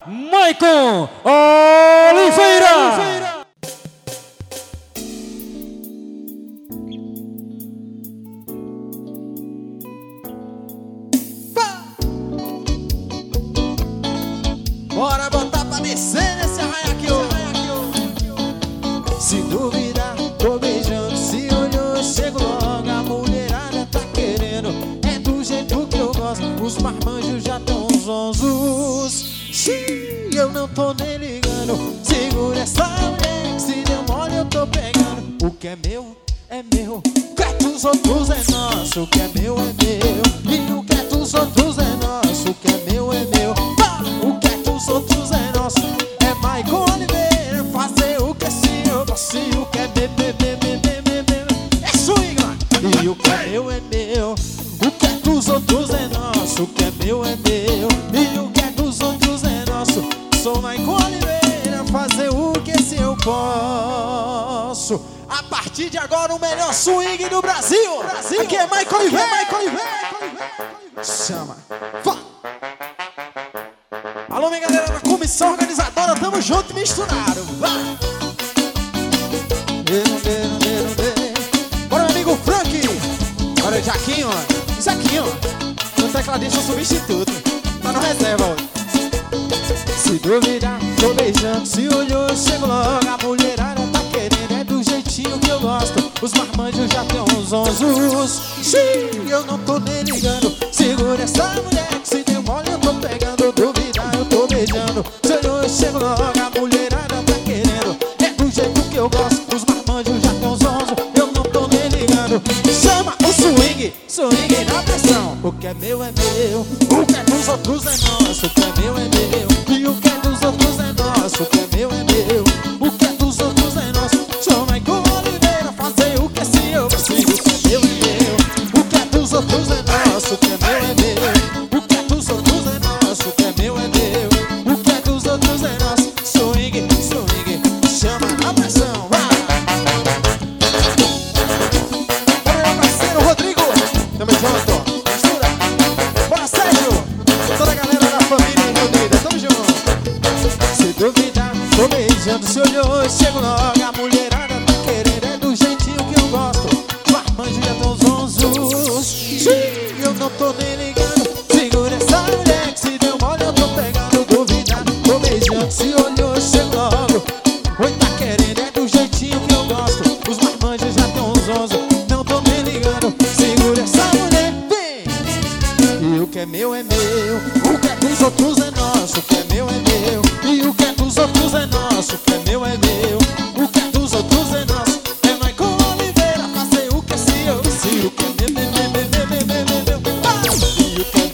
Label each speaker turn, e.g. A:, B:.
A: Maicon Oliveira.
B: Bora botar pra descer nesse arranha-aqui. Se duvidar, tô beijando. Se olhou, chego logo. A mulherada tá querendo. É do jeito que eu gosto. Os marmanjos já tão zonzos. Xiii, eu não tô nem ligando. Segura essa mulher, que se deu mole eu tô pegando. O que é meu, é meu. O que é dos outros é nosso. O que é meu, é meu. E o que é dos outros é nosso. O que é meu, é meu. O que é dos outros é nosso. É Maicon Oliveira. Fazer o que se eu gosto. E o que é bebê. É swing, mano. E o que é meu, é meu. O que é dos outros é nosso. O que é meu, é meu. E o que é dos outros é nosso. Sou Maicon Oliveira. Fazer o que se eu posso. A partir de agora o melhor swing do Brasil. Aqui é Maicon Oliveira. Chama. Vá. Alô, minha galera da comissão organizadora, tamo junto e misturado. Vai! Bora, meu amigo Frank. Olha o Jaquinho, ó. Jaquinho, ó. O tecladista substituto. Tá no reserva, ó. Se duvidar, tô beijando. Se olhou, eu chego logo. A mulherada tá querendo, é do jeitinho que eu gosto. Os marmanjos já tão zonzos. Sim, eu não tô nem ligando. Segura essa mulher, que se deu mole eu tô pegando. Duvidar, eu tô beijando. Se olhou, eu chego logo. A mulherada tá querendo, é do jeito que eu gosto. Os marmanjos já tão zonzos. Eu não tô nem ligando. Chama o swing, swing na pressão. O que é meu é meu. O que é dos outros é nosso. O que é meu é meu. E o que é dos outros é nosso. O que é meu é meu. O que é dos outros é nosso. Sou Maicon Oliveira. Fazer o que se eu consigo. O que é meu é meu. O que é dos outros é nosso. O que é meu é meu. O que é dos outros é nosso. O que é meu é meu. O que é dos outros é nosso. Swing, swing. Chama a pressão. Vai! Bora, meu parceiro Rodrigo. Tamo junto. Mistura. Bora, Sérgio. Toda a galera da família reunida. Tamo junto. Se duvidar, tô beijando. Se olhou, eu chego logo. A mulherada tá querendo, é do jeitinho que eu gosto. O armanjo já tão zonzos. Sim, eu não tô nem ligando. Segura essa mulher, que se deu mole eu tô pegando. Duvidar, tô beijando. Se olhou, eu chego logo. Oi, tá querendo, é do jeitinho que eu gosto. Os marmanjos já tão zonzos. Não tô nem ligando. Segura essa mulher, vem. E o que é meu é meu. O que é dos outros é nosso. O que é meu é meu. E o que é dos outros é nosso. O que é meu é meu. O que é dos outros é nosso. É Maicon Oliveira. Fazer o que se eu. Se o que é meu. E o que é